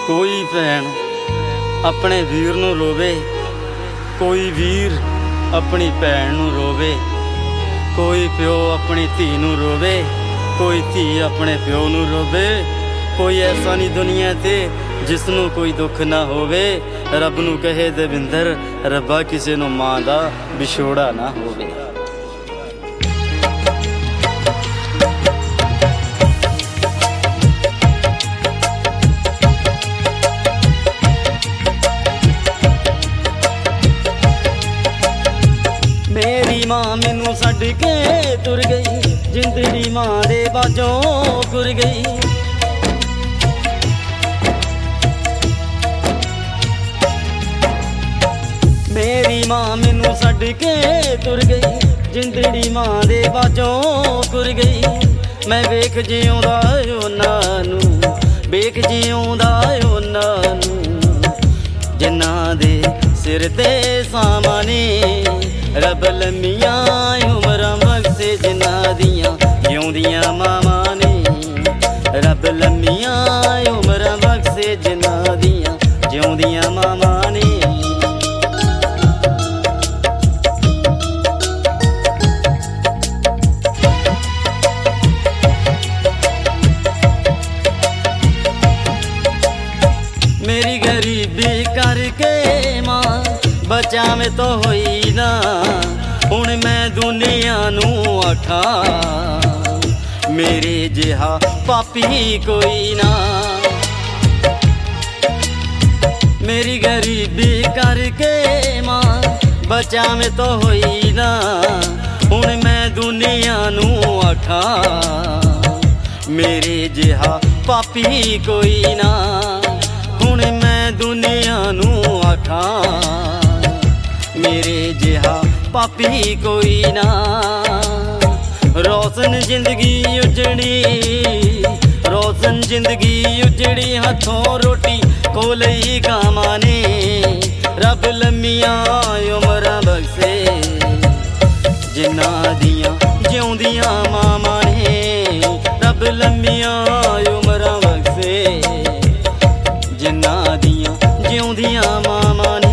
ਕੋਈ ਭੈਣ ਆਪਣੇ ਵੀਰ ਨੂੰ ਰੋਵੇ, ਕੋਈ ਵੀਰ ਆਪਣੀ ਭੈਣ ਨੂੰ ਰੋਵੇ, ਕੋਈ ਪਿਓ ਆਪਣੀ ਧੀ ਨੂੰ ਰੋਵੇ, ਕੋਈ ਧੀ ਆਪਣੇ ਪਿਓ ਨੂੰ ਰੋਵੇ। ਕੋਈ ਐਸਾ ਨਹੀਂ ਦੁਨੀਆ ਤੇ ਜਿਸ ਨੂੰ ਕੋਈ ਦੁੱਖ ਨਾ ਹੋਵੇ। ਰੱਬ ਨੂੰ ਕਹੇ ਦਵਿੰਦਰ, ਰੱਬਾ ਕਿਸੇ ਨੂੰ ਮਾਂ ਦਾ ਵਿਛੋੜਾ ਨਾ ਹੋਵੇ। मेरी माँ मैनू छड्ड के तुर गई, जिंदड़ी माँ दे बाजों खुर गई। मेरी माँ मैनू छड्ड के तुर गई, जिंदड़ी माँ दे बाजों खुर गई। मैं वेख जिउंदा उन्हां नूं, वेख जिउंदा उन्हां नूं, जिन्हां दे सिर ते सामाने रब लम्मियां उमरां बख्शे, जिन्हां दियां जिउंदियां मावां ने। रब लम्मियां उमरां बख्शे, जिन्हां दियां जिउंदियां मावां ने। मेरी गरीबी करके मां बचा में तो होई ना, हुण मैं दुनिया नूं आखां मेरे जिहा पापी कोई ना। मेरी गरीबी करके मां बचा में तो होई ना, हुण मैं दुनिया नूं आखां मेरे जिहा पापी कोई ना। हुण मैं दुनिया नूं आखां मेरे जिहा पापी कोई ना। रोशन जिंदगी उजड़ी, रोशन जिंदगी उजड़ी, हथों रोटी खोलई कामां ने। रब लम्मियां उमरां बख्शे, जिन्हां दियां जिउंदियां मावां ने। रब लम्मियां उमरां बख्शे, जिन्हां दियां जिउंदियां मावां ने।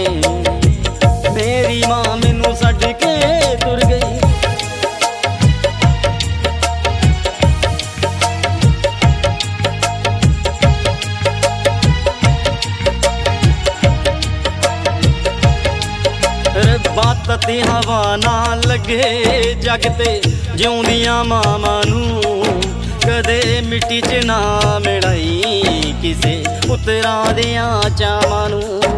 मेरी मां मैनू छड्ड के तुर गई, बात ते हवा ना लगे जग ते जिउंदियां मावां नूं। कदे मिट्टी च ना मिलाई किसे उतरां दियां चावां नूं।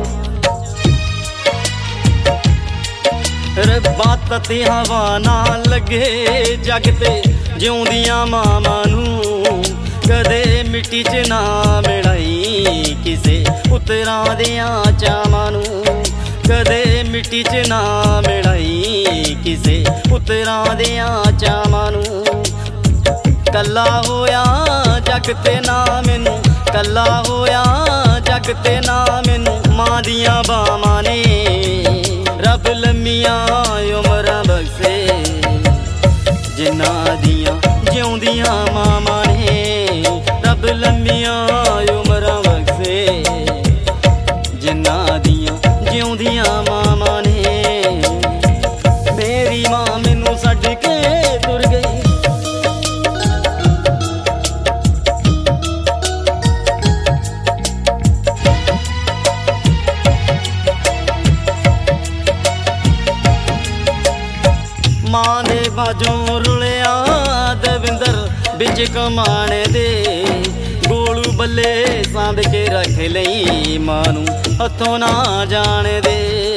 बात ते हवा ना लगे जग ते जिउंदियां मावां नूं। कदे मिट्टी च ना मिलाई किसे उतरां दियां चावां नूं। कदे मिट्टी च ना मिलाई किसे उतरां दियां चावां नूं। कल्ला होया जग ते ना मैनू, कल्ला होया जग ते ना मैनू, मां दियां बावां ने। रब लम्मियां उमरां बख्शे, जिन्हां दियां जिउंदियां मावां ने। रब लम्मियां उमरां बख्शे, जिन्हां दियां जिउंदियां मावां ने। मेरी मां मैनू छड्ड के तुर गई, मां दे बाजों रुलिया दविंदर बिच कमाने दे। गोलू बल्ले सांभ के रख लई, मां नूं हथों ना जाने दे।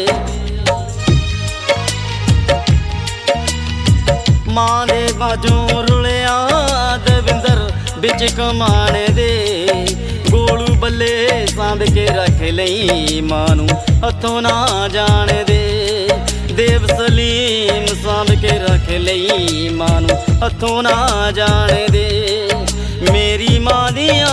मां दे बाजों रुलिया दविंदर बिच कमाने दे। गोलू बल्ले सांभ के रख लई, मां नूं हथों ना जाने दे। देव सलीम सांभ के रख लई, मां नूं हथों ना जाने दे। मेरी मां दियां